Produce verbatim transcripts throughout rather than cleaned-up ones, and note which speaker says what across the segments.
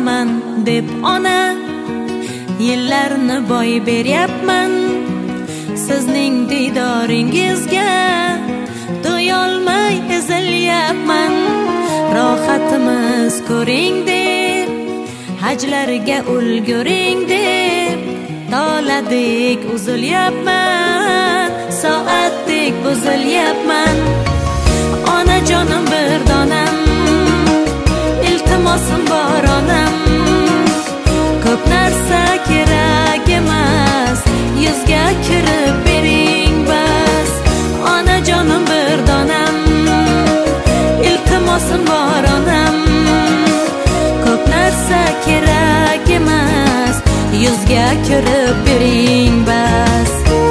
Speaker 1: olaman deb ona, yillarni boy beryapman sizning diydoringizga. To'yolmay ezilyapman, rohatimiz ko'ring deb, hajlarga ulguring deb. Toladek uzilyapman, soatdek buzilyapman. Onajonim bir donam, iltimosim bor onam. Ko'p narsa kerak emas, yuzga kirib bering bas. Onajonim bir donam, iltimosim bor onam. Ko'p narsa kerak emas, yuzga kirib bering bas.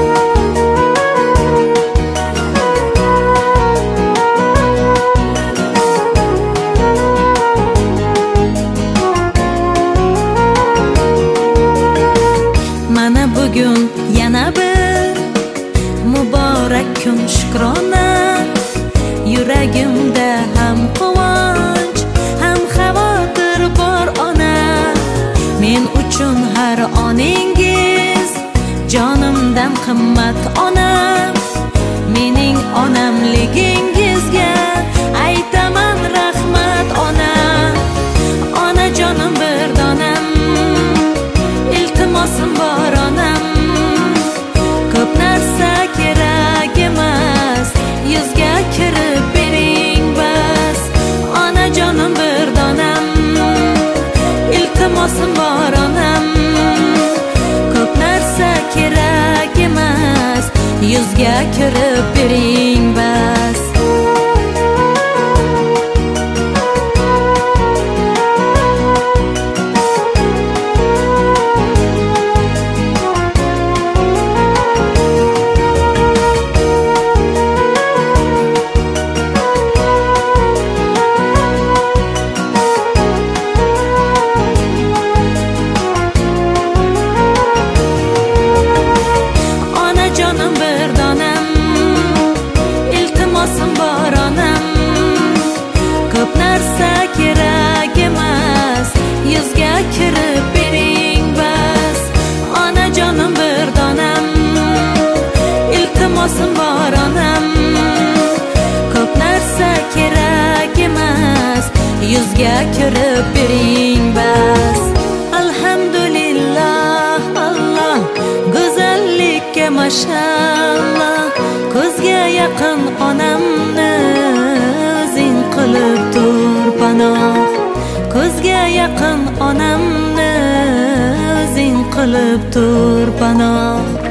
Speaker 1: Mana bugun yana bir muborak kun, shukrona. Yuragimda ham quvonch, ham xavotir bor ona. Men uchun har oningiz jonimdan qimmat ona. Mening onamligingizga aytaman rahmat ona. Onajonim bir donam, iltimosim bor onam. Ko'p narsa kerak emas, yuzga kirib bering bas. Onajonim bir donam, iltimosim bor onam. Ko'p narsa kerak emas, yuzga kirib bering bas. Ko'p narsa kerak emas, yuzga kirib bering bas. Onajonim bir donam, iltimosim bor onam. Ko'p narsa kerak emas, yuzga kirib bering bas. Alhamdulillah, Alloh go'zallikka mashallah. Ko'zga yaqin onamni o'zing qilib tur panoh. Ko'zga yaqin onamni o'zing qilib tur panoh.